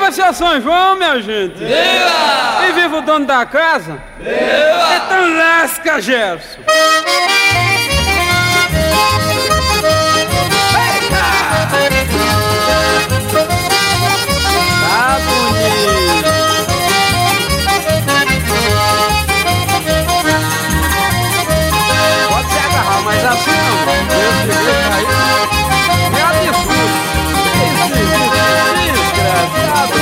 Esse é São João, minha gente. Viva! E viva o dono da casa. Viva! Então lasca, Gerson. Tá bonito. Pode se agarrar, mas assim não. Deus te vê cair. É absurdo. Desgraçado.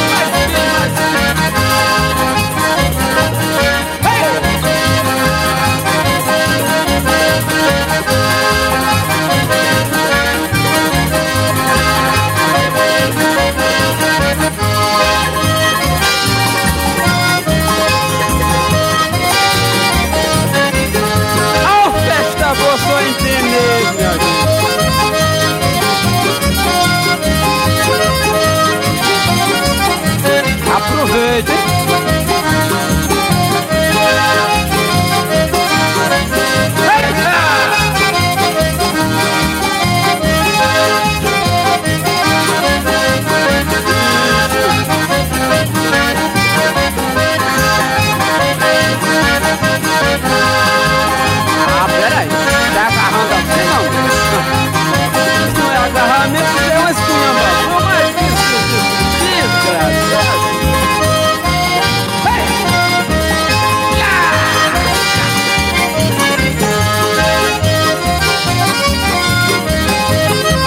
A orquestra vou só entender, minha gente. Aproveite, peraí, tá agarrando assim não? Isso não é agarramento, isso é uma esculhambação, mas desgraçado.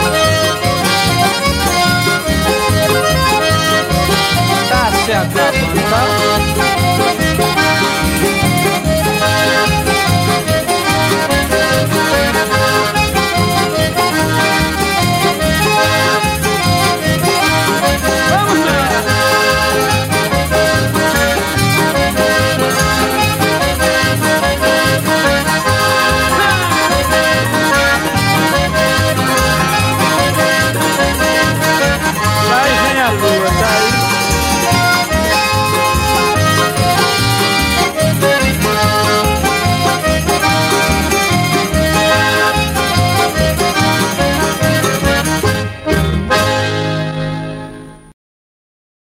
Tá se acabando.